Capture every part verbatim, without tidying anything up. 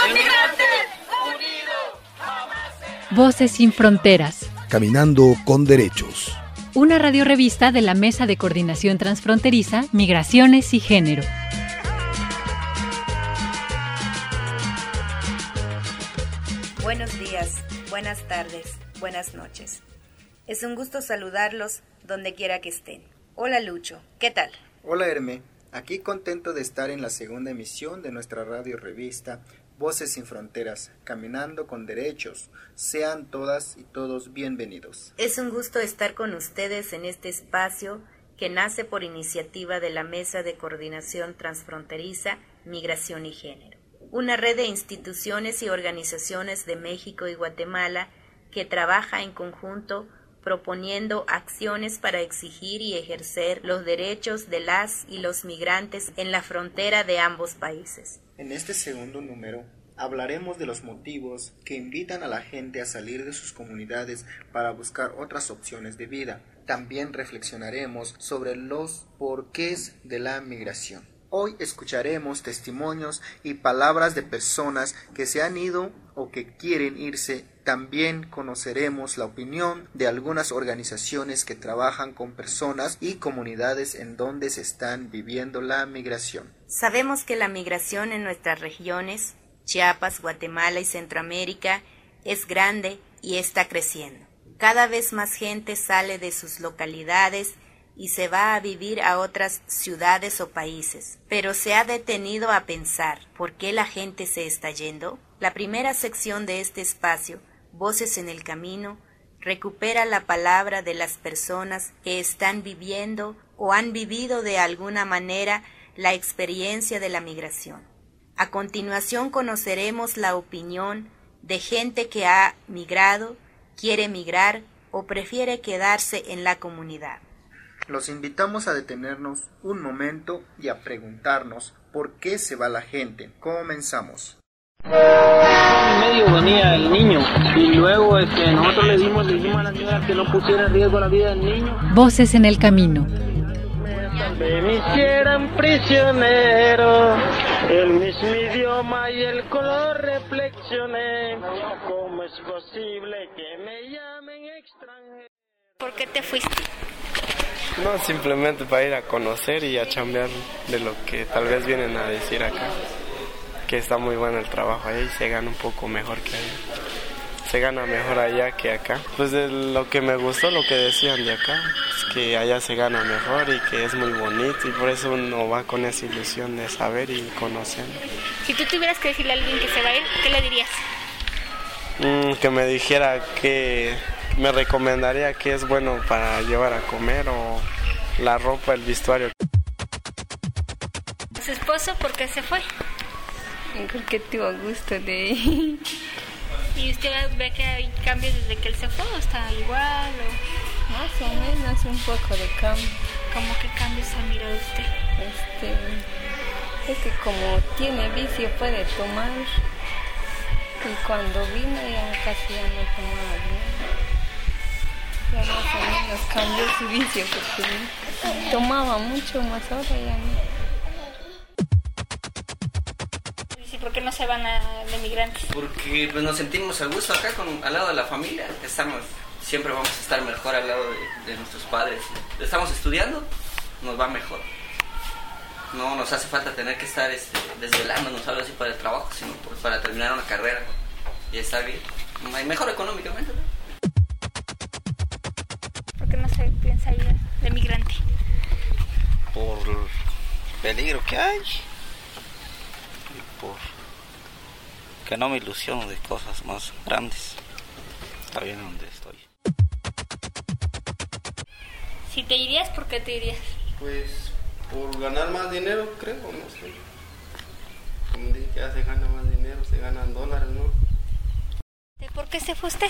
Voces sin fronteras. Caminando con derechos. Una radiorrevista de la Mesa de Coordinación Transfronteriza, Migraciones y Género. Buenos días, buenas tardes, buenas noches. Es un gusto saludarlos donde quiera que estén. Hola Lucho, ¿qué tal? Hola Herme, aquí contento de estar en la segunda emisión de nuestra radio revista Voces sin Fronteras, Caminando con Derechos. Sean todas y todos bienvenidos. Es un gusto estar con ustedes en este espacio que nace por iniciativa de la Mesa de Coordinación Transfronteriza, Migración y Género, una red de instituciones y organizaciones de México y Guatemala que trabaja en conjunto proponiendo acciones para exigir y ejercer los derechos de las y los migrantes en la frontera de ambos países. En este segundo número hablaremos de los motivos que invitan a la gente a salir de sus comunidades para buscar otras opciones de vida. También reflexionaremos sobre los porqués de la migración. Hoy escucharemos testimonios y palabras de personas que se han ido o que quieren irse. También conoceremos la opinión de algunas organizaciones que trabajan con personas y comunidades en donde se están viviendo la migración. Sabemos que la migración en nuestras regiones, Chiapas, Guatemala y Centroamérica, es grande y está creciendo. Cada vez más gente sale de sus localidades y se va a vivir a otras ciudades o países. Pero ¿se ha detenido a pensar por qué la gente se está yendo? La primera sección de este espacio, Voces en el Camino, recupera la palabra de las personas que están viviendo o han vivido de alguna manera la experiencia de la migración. A continuación conoceremos la opinión de gente que ha migrado, quiere migrar o prefiere quedarse en la comunidad. Los invitamos a detenernos un momento y a preguntarnos por qué se va la gente. Comenzamos. En medio venía el niño y luego este, nosotros le dimos, le dijimos a la señora que no pusiera en riesgo la vida del niño. Voces en el Camino. Me hicieran prisionero, el mismo idioma y el color reflexioné. ¿Cómo es posible que me llamen extranjero? ¿Por qué te fuiste? No, simplemente para ir a conocer y a chambear de lo que tal vez vienen a decir acá. Que está muy bueno el trabajo allá y se gana un poco mejor que allá. Se gana mejor allá que acá. Pues de lo que me gustó, lo que decían de acá, es que allá se gana mejor y que es muy bonito y por eso uno va con esa ilusión de saber y conocer. Si tú tuvieras que decirle a alguien que se va a ir, ¿qué le dirías? Mm, que me dijera que me recomendaría que es bueno para llevar a comer o la ropa, el vestuario. ¿Su esposo por qué se fue? Porque tuvo gusto de ir. ¿Y usted ve que hay cambios desde que él se fue o está igual? O... Más o menos un poco de cambio. ¿Cómo qué cambios ha mirado usted? Este, es que como tiene vicio puede tomar y cuando vino ya casi ya no tomaba bien. Ya más o menos cambió su vicio porque tomaba mucho, más ahora ya no. ¿Por qué no se van a, de migrantes? Porque pues, nos sentimos a gusto acá con, al lado de la familia. Estamos, siempre vamos a estar mejor al lado de, de nuestros padres. Estamos estudiando, nos va mejor. No nos hace falta tener que estar este, desvelándonos algo así para el trabajo, sino pues, para terminar una carrera y estar bien, mejor económicamente. ¿Por qué no se piensa ir de migrante? Por el peligro que hay. Por que no me ilusiono de cosas más grandes. Está bien donde estoy. Si te irías, ¿por qué te irías? Pues por ganar más dinero, creo, no sé. Como dije, ya se gana más dinero, se ganan dólares, ¿no? ¿Por qué se fue usted?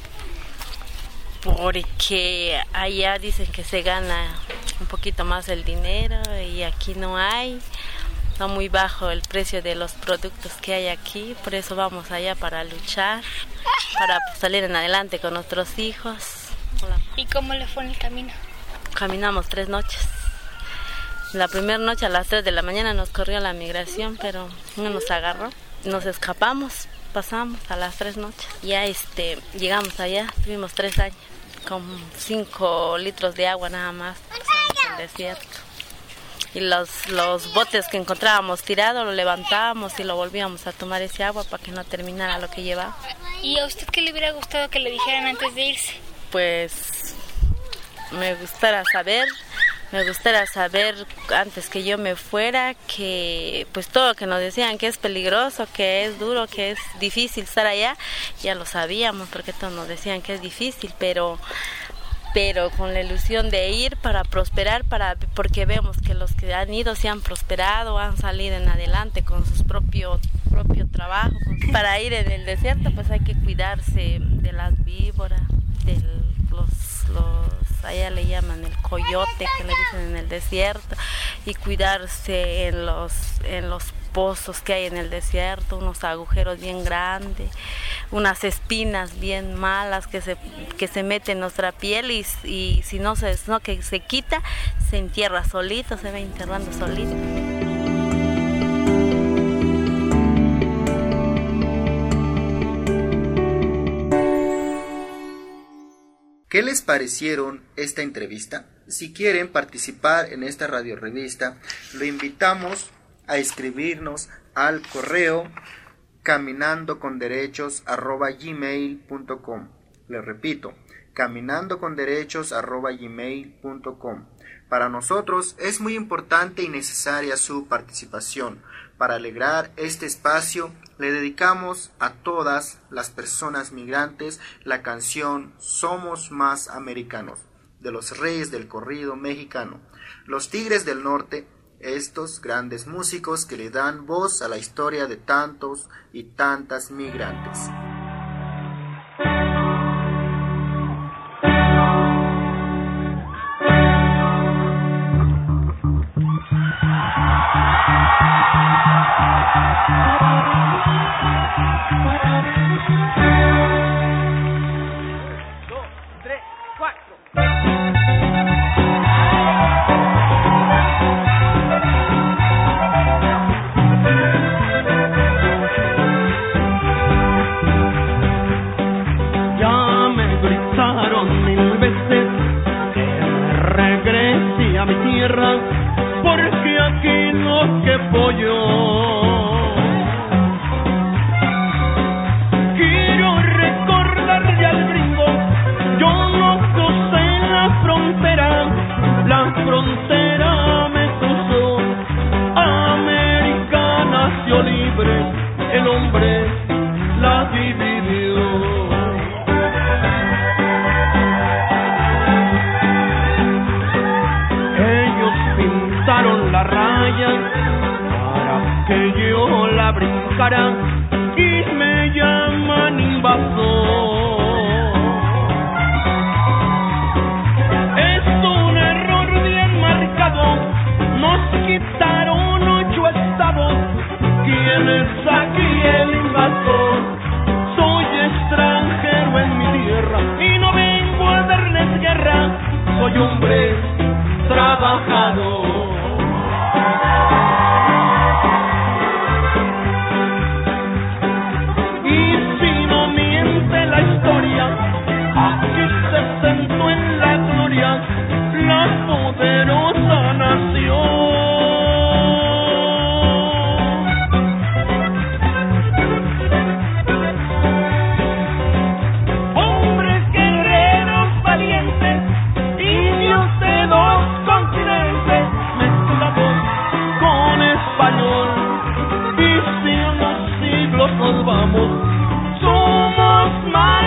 Porque allá dicen que se gana un poquito más el dinero y aquí no hay. Está muy bajo el precio de los productos que hay aquí, por eso vamos allá para luchar, para salir en adelante con nuestros hijos. ¿Y cómo le fue en el camino? Caminamos tres noches. La primera noche a las tres de la mañana nos corrió la migración, pero no nos agarró. nos escapamos, pasamos a las tres noches. Ya este, llegamos allá, tuvimos tres años, con cinco litros de agua nada más, pasamos el desierto. Y los, los botes que encontrábamos tirados, lo levantábamos y lo volvíamos a tomar ese agua para que no terminara lo que llevaba. ¿Y a usted qué le hubiera gustado que le dijeran antes de irse? Pues me gustaría saber, me gustaría saber antes que yo me fuera que pues todo lo que nos decían que es peligroso, que es duro, que es difícil estar allá, ya lo sabíamos porque todos nos decían que es difícil, pero pero con la ilusión de ir para prosperar, para porque vemos que los que han ido se han prosperado, han salido en adelante con sus propios propio trabajo. Para ir en el desierto pues hay que cuidarse de las víboras, de los, los allá le llaman el coyote que le dicen en el desierto, y cuidarse en los en los pozos que hay en el desierto, unos agujeros bien grandes, unas espinas bien malas que se que se meten en nuestra piel y, y si no se no que se quita, se entierra solito, se va enterrando solito. ¿Qué les parecieron esta entrevista? Si quieren participar en esta radiorevista, lo invitamos a escribirnos al correo caminandoconderechos arroba gmail punto com. Les repito, caminandoconderechos arroba gmail punto com. Para nosotros es muy importante y necesaria su participación. Para alegrar este espacio, le dedicamos a todas las personas migrantes la canción Somos Más Americanos, de los Reyes del Corrido Mexicano, los Tigres del Norte, estos grandes músicos que le dan voz a la historia de tantos y tantas migrantes. Porque aquí no quepo yo. Quiero recordarle al gringo, yo no crucé la frontera, la frontera me cruzó. América nació libre, el hombre la dividió. La raya para que yo la brincara y me llaman invasor. Es un error bien marcado, nos quitaron ocho estados. ¿Quién es aquí el invasor? Soy extranjero en mi tierra y no vengo a darles guerra, soy hombre trabajador. Aquí se sentó en la gloria la poderosa nación. Hombres guerreros valientes, indios de dos continentes, mezclados con español, y si en los siglos nos vamos, somos más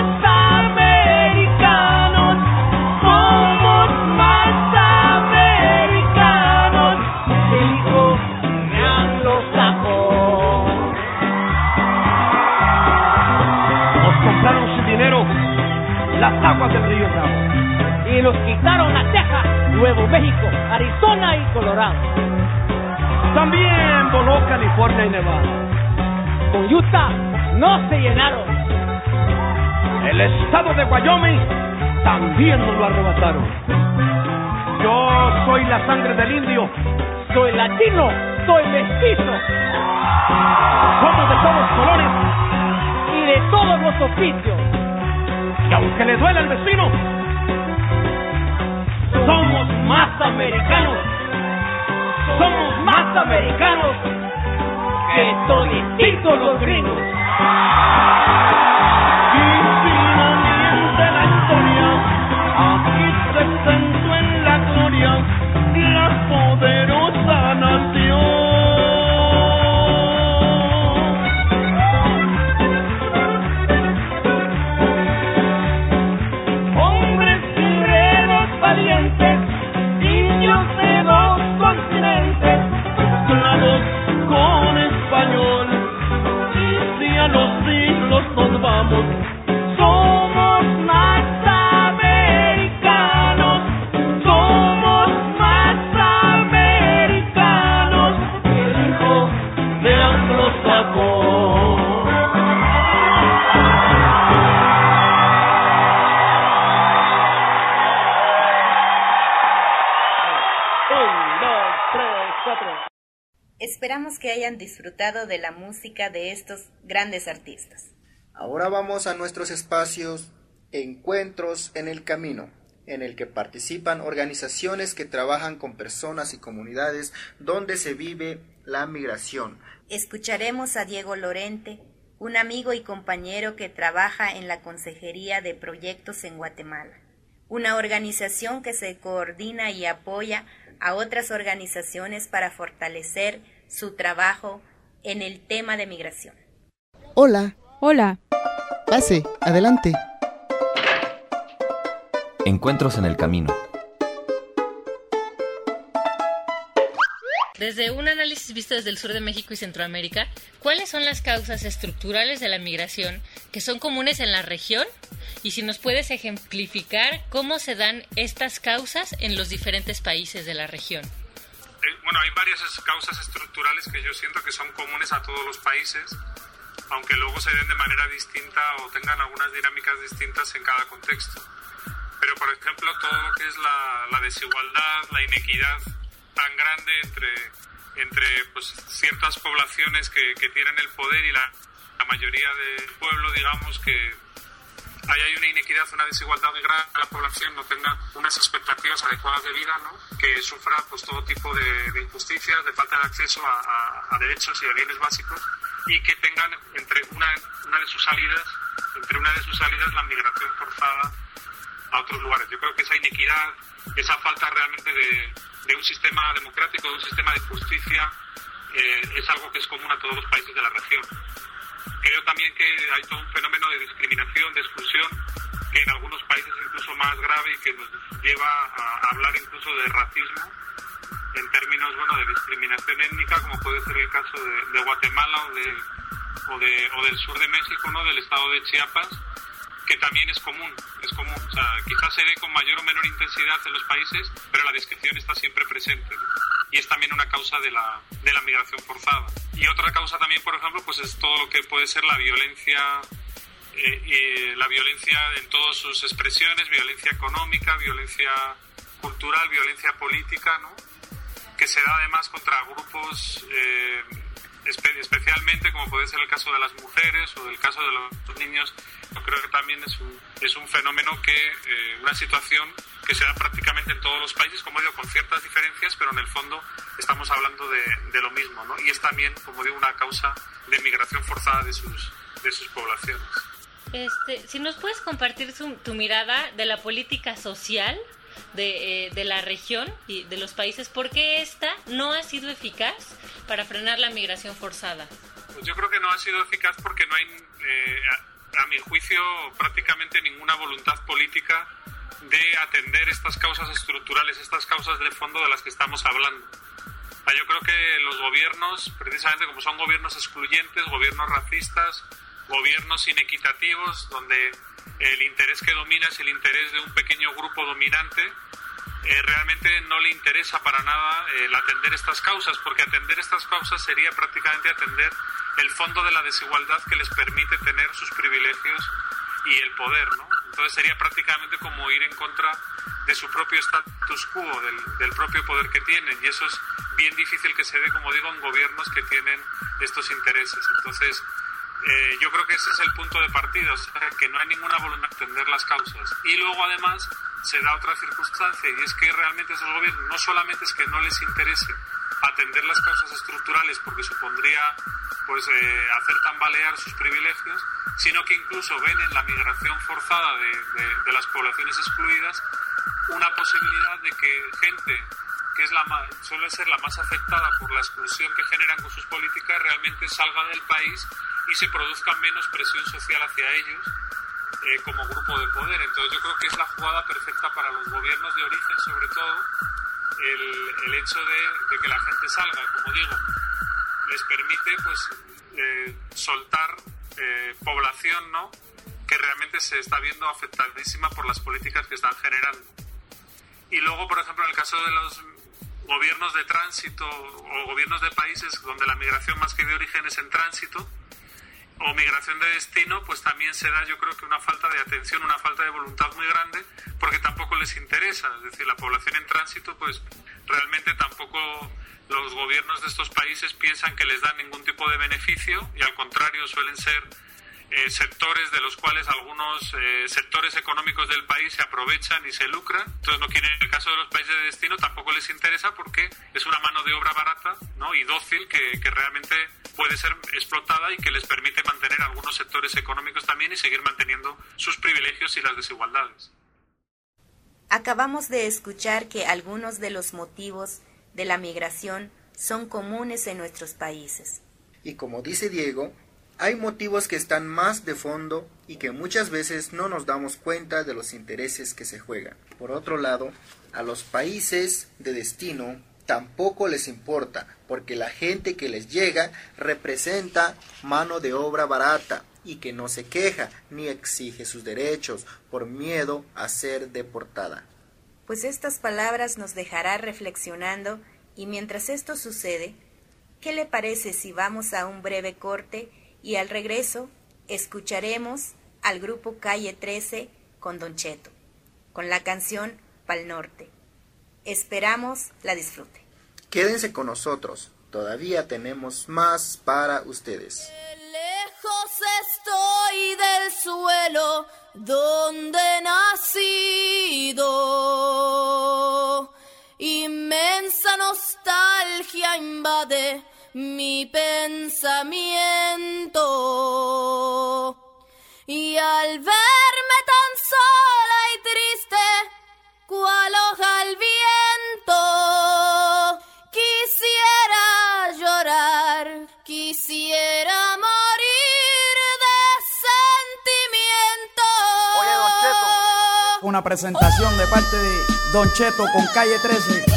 las aguas del río Bravo y nos quitaron a Texas, Nuevo México, Arizona y Colorado. También voló California y Nevada. Con Utah no se llenaron. El estado de Wyoming también nos lo arrebataron. Yo soy la sangre del indio, soy latino, soy mestizo. Somos de todos colores y de todos los oficios. Y aunque le duela al vecino, somos más americanos. Somos más americanos que todititos los gringos. Y finalmente la historia aquí se sentó en la gloria la poderosa nación. Hombres guerreros valientes, niños de dos continentes, mezclados con español. Y si a los siglos nos vamos, somos más americanos, somos más americanos que el hijo de anglosajón. Un, dos, tres, cuatro. Esperamos que hayan disfrutado de la música de estos grandes artistas. Ahora vamos a nuestros espacios Encuentros en el Camino, en el que participan organizaciones que trabajan con personas y comunidades donde se vive la migración. Escucharemos a Diego Lorente, un amigo y compañero que trabaja en la Consejería de Proyectos en Guatemala, una organización que se coordina y apoya a otras organizaciones para fortalecer su trabajo en el tema de migración. Hola. Hola. Pase, adelante. Encuentros en el Camino. Desde un análisis visto desde el sur de México y Centroamérica, ¿cuáles son las causas estructurales de la migración que son comunes en la región? Y si nos puedes ejemplificar cómo se dan estas causas en los diferentes países de la región. Eh, bueno, hay varias causas estructurales que yo siento que son comunes a todos los países, aunque luego se den de manera distinta o tengan algunas dinámicas distintas en cada contexto. Pero, por ejemplo, todo lo que es la, la desigualdad, la inequidad tan grande entre, entre pues, ciertas poblaciones que, que tienen el poder y la, la mayoría del pueblo, digamos, que ahí hay una inequidad, una desigualdad muy grande, que la población no tenga unas expectativas adecuadas de vida, ¿no? Que sufra pues, todo tipo de, de injusticias, de falta de acceso a, a, a derechos y a bienes básicos, y que tengan entre una, una de sus salidas, entre una de sus salidas la migración forzada a otros lugares. Yo creo que esa inequidad, esa falta realmente de, de un sistema democrático, de un sistema de justicia, eh, es algo que es común a todos los países de la región. Creo también que hay todo un fenómeno de discriminación, de exclusión, que en algunos países es incluso más grave y que nos lleva a hablar incluso de racismo en términos bueno, de discriminación étnica, como puede ser el caso de, de Guatemala o, de, o, de, o del sur de México, ¿no? Del estado de Chiapas, que también es común, es común. O sea, quizás se dé con mayor o menor intensidad en los países, pero la descripción está siempre presente, ¿no? Y es también una causa de la, de la migración forzada. Y otra causa también, por ejemplo, pues es todo lo que puede ser la violencia, eh, eh, la violencia en todas sus expresiones, violencia económica, violencia cultural, violencia política, ¿no? Que se da además contra grupos, eh, espe- especialmente como puede ser el caso de las mujeres o del caso de los niños. Yo creo que también es un, es un fenómeno que, eh, una situación que se da prácticamente en todos los países, como digo, con ciertas diferencias, pero en el fondo estamos hablando de, de lo mismo, ¿no? Y es también, como digo, una causa de migración forzada de sus, de sus poblaciones. Este, si nos puedes compartir su, tu mirada de la política social de, eh, de la región y de los países, ¿por qué esta no ha sido eficaz para frenar la migración forzada? Pues yo creo que no ha sido eficaz porque no hay, eh, a, a mi juicio, prácticamente ninguna voluntad política de atender estas causas estructurales, estas causas de fondo de las que estamos hablando. Yo creo que los gobiernos, precisamente como son gobiernos excluyentes, gobiernos racistas, gobiernos inequitativos, donde el interés que domina es el interés de un pequeño grupo dominante, eh, realmente no le interesa para nada el atender estas causas, porque atender estas causas sería prácticamente atender el fondo de la desigualdad que les permite tener sus privilegios y el poder, ¿no? Entonces sería prácticamente como ir en contra de su propio status quo, del, del propio poder que tienen, y eso es bien difícil que se dé, como digo, en gobiernos que tienen estos intereses. Entonces, eh, yo creo que ese es el punto de partida, o sea, que no hay ninguna voluntad de entender las causas. Y luego, además, se da otra circunstancia, y es que realmente esos gobiernos no solamente es que no les interese atender las causas estructurales porque supondría pues eh, hacer tambalear sus privilegios, sino que incluso ven en la migración forzada de, de, de las poblaciones excluidas una posibilidad de que gente que es la más, suele ser la más afectada por la exclusión que generan con sus políticas realmente salga del país y se produzca menos presión social hacia ellos eh, como grupo de poder. Entonces yo creo que es la jugada perfecta para los gobiernos de origen, sobre todo el, el hecho de, de que la gente salga, como digo, les permite pues eh, soltar eh, población, ¿no?, que realmente se está viendo afectadísima por las políticas que están generando. Y luego, por ejemplo, en el caso de los gobiernos de tránsito o gobiernos de países donde la migración más que de origen es en tránsito o migración de destino, pues también se da, yo creo que una falta de atención, una falta de voluntad muy grande, porque tampoco les interesa. Es decir, la población en tránsito, pues realmente tampoco los gobiernos de estos países piensan que les dan ningún tipo de beneficio, y al contrario suelen ser eh, sectores de los cuales algunos eh, sectores económicos del país se aprovechan y se lucran. Entonces no quieren, en el caso de los países de destino tampoco les interesa, porque es una mano de obra barata, ¿no?, y dócil, que, que realmente puede ser explotada y que les permite mantener algunos sectores económicos también y seguir manteniendo sus privilegios y las desigualdades. Acabamos de escuchar que algunos de los motivos de la migración son comunes en nuestros países. Y como dice Diego, hay motivos que están más de fondo y que muchas veces no nos damos cuenta de los intereses que se juegan. Por otro lado, a los países de destino tampoco les importa, porque la gente que les llega representa mano de obra barata y que no se queja ni exige sus derechos por miedo a ser deportada. Pues estas palabras nos dejará reflexionando, y mientras esto sucede, ¿qué le parece si vamos a un breve corte y al regreso escucharemos al grupo Calle trece con Don Cheto, con la canción Pal Norte? Esperamos la disfrute. Quédense con nosotros, todavía tenemos más para ustedes. Lejos estoy del suelo donde he nacido, inmensa nostalgia invade mi pensamiento, y al verme tan sola y triste, cual hoja al viento, quisiera llorar, quisiera morir de sentimiento. Oye, Don Cheto, una presentación de parte de Don Cheto con Calle trece.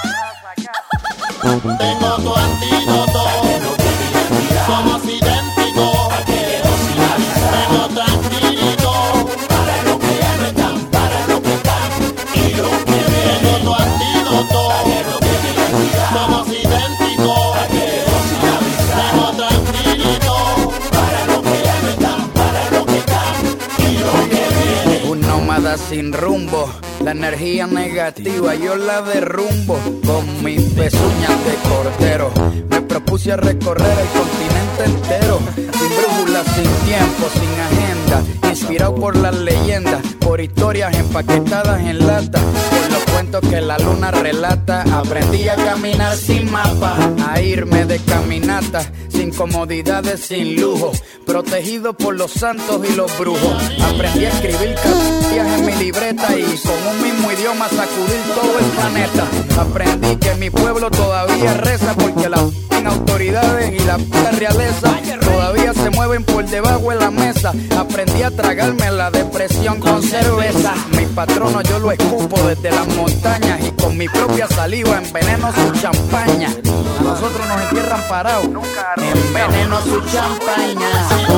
Tengo tu antídoto, somos idénticos, tengo tranquilito, para lo que arrestan, para lo que están y lo que viene. Tengo tu antídoto, somos idénticos, tengo tranquilito, para lo que arrestan, para lo que están y lo que viene. Un nómada sin rumbo, la energía negativa yo la derrumbo con mis pezuñas de cordero. Me propuse a recorrer el continente entero, sin brújula, sin tiempo, sin agenda, inspirado por las leyendas, por historias empaquetadas en lata, por los cuentos que la luna relata. Aprendí a caminar sin mapa, a irme de caminata, sin comodidades, sin lujo, protegido por los santos y los brujos. Aprendí a escribir cartillas en mi libreta y con un mismo idioma sacudir todo el planeta. Aprendí que mi pueblo todavía reza, porque las autoridades y la realeza todavía se mueven por debajo de la mesa. Aprendí a tragarme la depresión con cerveza. Mi patrono yo lo escupo desde las montañas y con mi propia saliva enveneno su champaña. A nosotros nos entierran parados, enveneno su champaña.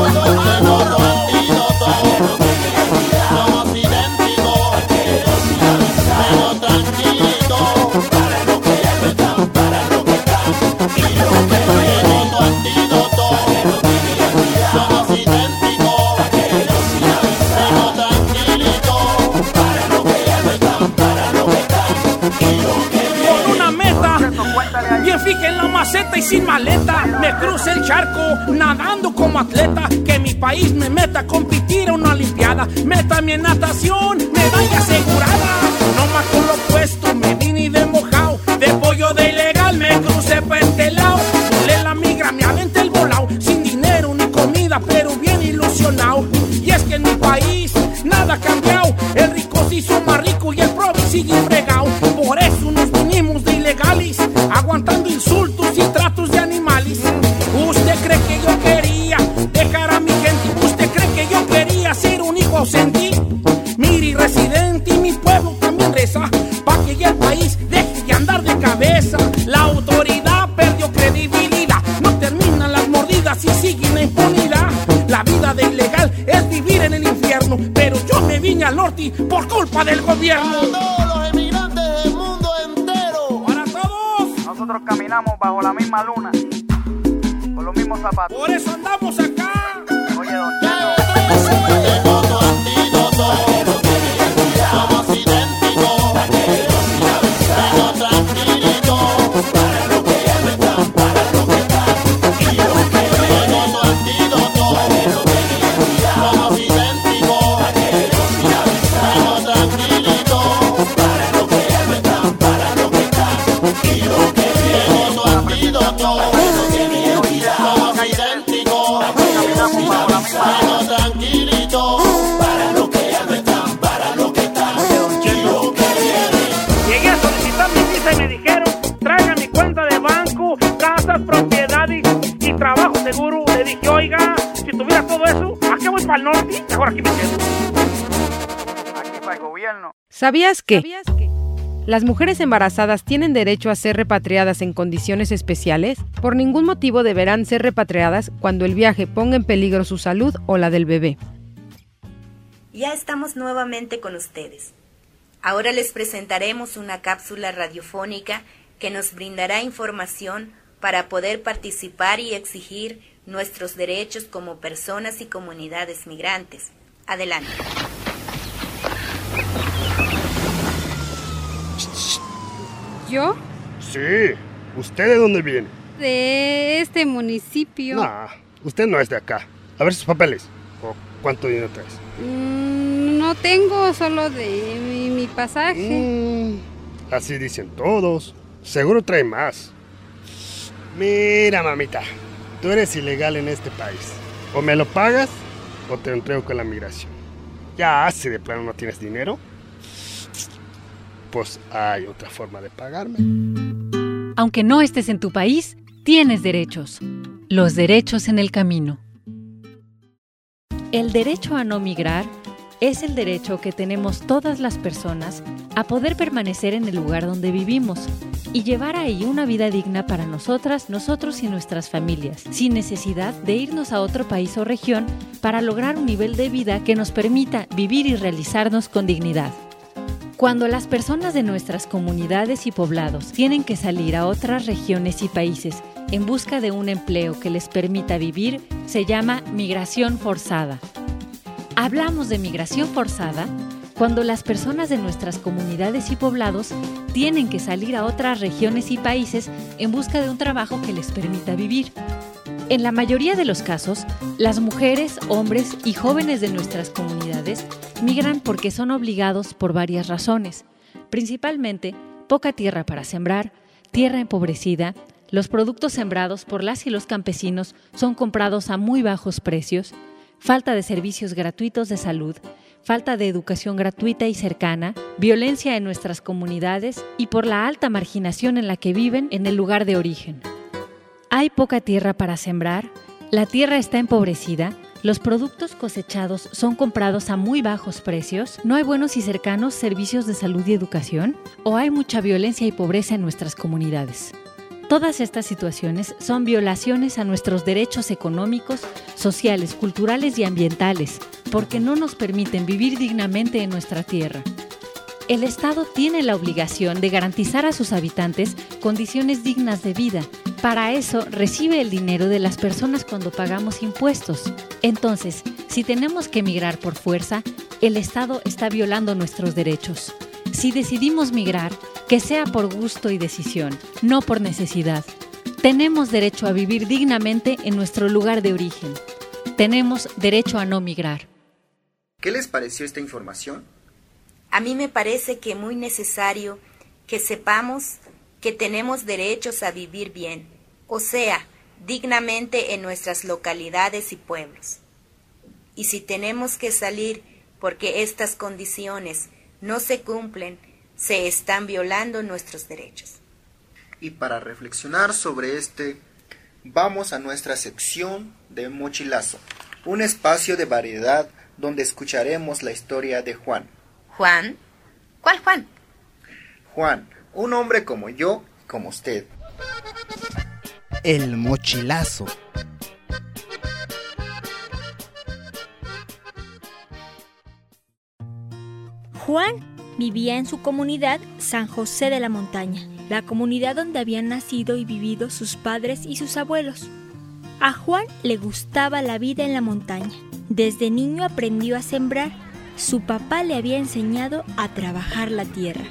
Somos idénticos, pero tranquilito, para lo que arrestan, para lo que están y lo que viene. Tu antídoto, somos idénticos, pero tranquilito, para lo que arrestan, para maceta y sin maleta, me crucé el charco nadando como atleta. Que mi país me meta a competir a una olimpiada. Métame en natación, medalla asegurada. No más con lo puesto, me vine de mojao. De pollo de ilegal me crucé pa' este lado. Volé la migra, me aventé el volao. Sin dinero ni comida, pero bien ilusionado. Y es que en mi país nada ha cambiado. El rico se hizo más rico y el pobre sigue fregado. Por eso nos vinimos de ilegales, aguantando insultos y tratos de animales. ¿Usted cree que yo quería dejar a mi gente? ¿Usted cree que yo quería ser un hijo ausente? Miri residente y mi pueblo también reza pa' que ya el país deje de andar de cabeza. La autoridad perdió credibilidad, no terminan las mordidas y siguen la impunidad. La vida de ilegal es vivir en el infierno, pero yo me vine al norte por culpa del gobierno. Para todos los emigrantes del mundo entero. Para todos. Nosotros caminamos bajo la misma luna, con los mismos zapatos. Por eso andamos acá. Oye, don Terremoto, antídoto. Somos idénticos. Pero tranquilito. Para lo que ya no están, para lo que están. Y lo que terremoto, antídoto. Somos idénticos. Pero tranquilito. Para lo que ya no están, para lo que están. Y lo que terremoto, antídoto. Somos idénticos. Pero tranquilito. Para lo que ya no están, para lo que están. Y lo que viene. Llegué a solicitar mi visa y me dijeron, traiga mi cuenta de banco, casas, propiedades y trabajo seguro. Le dije, oiga, si tuviera todo eso, ¿a qué voy para el norte? Mejor aquí me quedo. aquí para el gobierno. ¿Sabías que las mujeres embarazadas tienen derecho a ser repatriadas en condiciones especiales? Por ningún motivo deberán ser repatriadas cuando el viaje ponga en peligro su salud o la del bebé. Ya estamos nuevamente con ustedes. Ahora les presentaremos una cápsula radiofónica que nos brindará información para poder participar y exigir nuestros derechos como personas y comunidades migrantes. Adelante. ¿Yo? Sí. ¿Usted de dónde viene? De este municipio. No, usted no es de acá. A ver sus papeles. ¿O cuánto dinero traes? Mm, no tengo, solo de mi, mi pasaje. Mm, así dicen todos. Seguro trae más. Mira, mamita, tú eres ilegal en este país. O me lo pagas o te entrego con la migración. Ya, si de plano no tienes dinero, pues hay otra forma de pagarme. Aunque no estés en tu país, tienes derechos. Los derechos en el camino. El derecho a no migrar es el derecho que tenemos todas las personas a poder permanecer en el lugar donde vivimos y llevar ahí una vida digna para nosotras, nosotros y nuestras familias, sin necesidad de irnos a otro país o región para lograr un nivel de vida que nos permita vivir y realizarnos con dignidad. Cuando las personas de nuestras comunidades y poblados tienen que salir a otras regiones y países en busca de un empleo que les permita vivir, se llama migración forzada. Hablamos de migración forzada cuando las personas de nuestras comunidades y poblados tienen que salir a otras regiones y países en busca de un trabajo que les permita vivir. En la mayoría de los casos, las mujeres, hombres y jóvenes de nuestras comunidades migran porque son obligados por varias razones, principalmente poca tierra para sembrar, tierra empobrecida, los productos sembrados por las y los campesinos son comprados a muy bajos precios, falta de servicios gratuitos de salud, falta de educación gratuita y cercana, violencia en nuestras comunidades y por la alta marginación en la que viven en el lugar de origen. Hay poca tierra para sembrar, la tierra está empobrecida, los productos cosechados son comprados a muy bajos precios, no hay buenos y cercanos servicios de salud y educación, o hay mucha violencia y pobreza en nuestras comunidades. Todas estas situaciones son violaciones a nuestros derechos económicos, sociales, culturales y ambientales, porque no nos permiten vivir dignamente en nuestra tierra. El Estado tiene la obligación de garantizar a sus habitantes condiciones dignas de vida. Para eso recibe el dinero de las personas cuando pagamos impuestos. Entonces, si tenemos que migrar por fuerza, el Estado está violando nuestros derechos. Si decidimos migrar, que sea por gusto y decisión, no por necesidad. Tenemos derecho a vivir dignamente en nuestro lugar de origen. Tenemos derecho a no migrar. ¿Qué les pareció esta información? A mí me parece que muy necesario que sepamos que tenemos derechos a vivir bien, o sea, dignamente en nuestras localidades y pueblos. Y si tenemos que salir porque estas condiciones no se cumplen, se están violando nuestros derechos. Y para reflexionar sobre este, vamos a nuestra sección de Mochilazo, un espacio de variedad donde escucharemos la historia de Juan. ¿Juan? ¿Cuál Juan? Juan, un hombre como yo, como usted. El Mochilazo. Juan vivía en su comunidad San José de la Montaña, la comunidad donde habían nacido y vivido sus padres y sus abuelos. A Juan le gustaba la vida en la montaña. Desde niño aprendió a sembrar. Su papá le había enseñado a trabajar la tierra.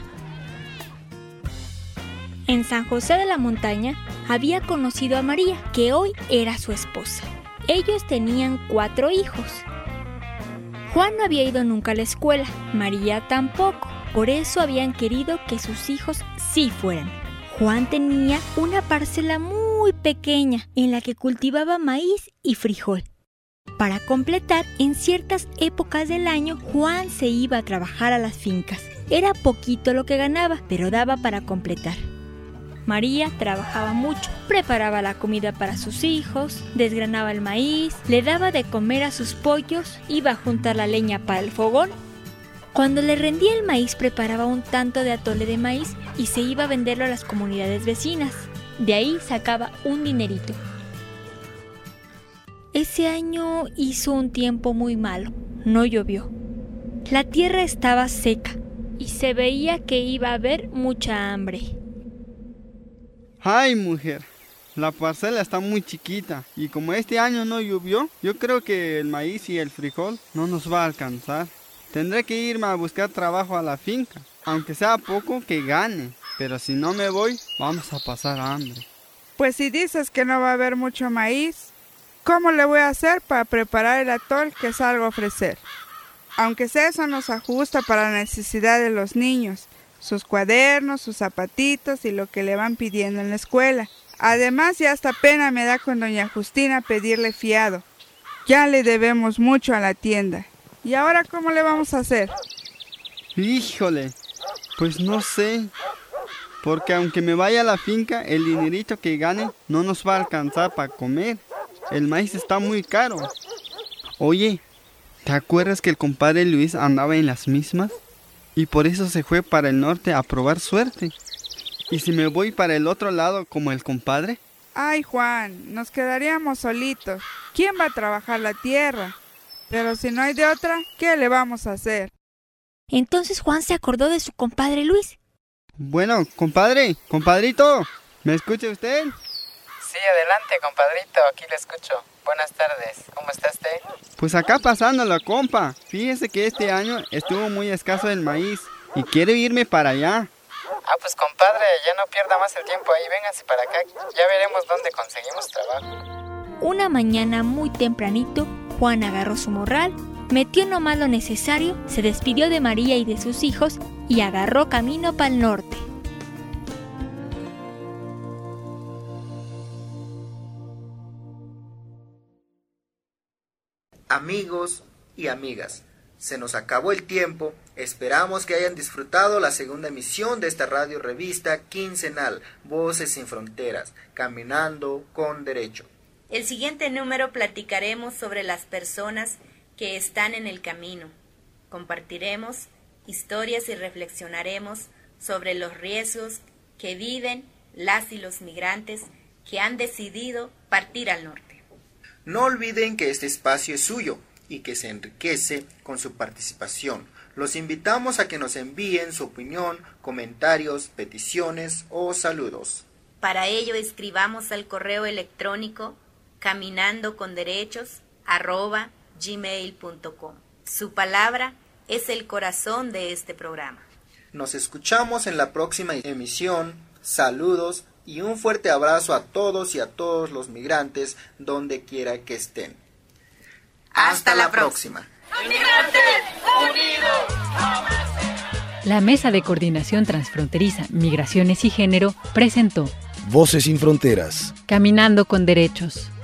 En San José de la Montaña había conocido a María, que hoy era su esposa. Ellos tenían cuatro hijos. Juan no había ido nunca a la escuela, María tampoco. Por eso habían querido que sus hijos sí fueran. Juan tenía una parcela muy pequeña en la que cultivaba maíz y frijol. Para completar, en ciertas épocas del año, Juan se iba a trabajar a las fincas. Era poquito lo que ganaba, pero daba para completar. María trabajaba mucho, preparaba la comida para sus hijos, desgranaba el maíz, le daba de comer a sus pollos, iba a juntar la leña para el fogón. Cuando le rendía el maíz, preparaba un tanto de atole de maíz y se iba a venderlo a las comunidades vecinas. De ahí sacaba un dinerito. Ese año hizo un tiempo muy malo, no llovió. La tierra estaba seca y se veía que iba a haber mucha hambre. Ay, mujer, la parcela está muy chiquita y como este año no llovió, yo creo que el maíz y el frijol no nos va a alcanzar. Tendré que irme a buscar trabajo a la finca, aunque sea poco que gane, pero si no me voy, vamos a pasar hambre. Pues si dices que no va a haber mucho maíz, ¿cómo le voy a hacer para preparar el atol que salgo a ofrecer? Aunque sea eso nos ajusta para la necesidad de los niños, sus cuadernos, sus zapatitos y lo que le van pidiendo en la escuela. Además, ya hasta pena me da con doña Justina pedirle fiado. Ya le debemos mucho a la tienda. ¿Y ahora cómo le vamos a hacer? Híjole, pues no sé. Porque aunque me vaya a la finca, el dinerito que gane no nos va a alcanzar para comer. El maíz está muy caro. Oye, ¿te acuerdas que el compadre Luis andaba en las mismas? Y por eso se fue para el norte a probar suerte. ¿Y si me voy para el otro lado como el compadre? Ay, Juan, nos quedaríamos solitos. ¿Quién va a trabajar la tierra? Pero si no hay de otra, ¿qué le vamos a hacer? Entonces Juan se acordó de su compadre Luis. Bueno, compadre, compadrito, ¿me escucha usted? Sí, adelante, compadrito, aquí le escucho. Buenas tardes, ¿cómo está usted? Pues acá pasando la compa. Fíjese que este año estuvo muy escaso el maíz y quiero irme para allá. Ah, pues compadre, ya no pierda más el tiempo ahí, véngase para acá, ya veremos dónde conseguimos trabajo. Una mañana muy tempranito, Juan agarró su morral, metió nomás lo necesario, se despidió de María y de sus hijos y agarró camino para el norte. Amigos y amigas, se nos acabó el tiempo. Esperamos que hayan disfrutado la segunda emisión de esta radio revista quincenal Voces sin Fronteras, Caminando con Derecho. El siguiente número platicaremos sobre las personas que están en el camino. Compartiremos historias y reflexionaremos sobre los riesgos que viven las y los migrantes que han decidido partir al norte. No olviden que este espacio es suyo y que se enriquece con su participación. Los invitamos a que nos envíen su opinión, comentarios, peticiones o saludos. Para ello escribamos al correo electrónico caminandoconderechos arroba gmail punto com. Su palabra es el corazón de este programa. Nos escuchamos en la próxima emisión. Saludos Y un fuerte abrazo a todos y a todos los migrantes donde quiera que estén. Hasta, Hasta la próxima. ¡Migrantes unidos! La Mesa de Coordinación Transfronteriza, Migraciones y Género presentó Voces sin Fronteras. Caminando con Derechos.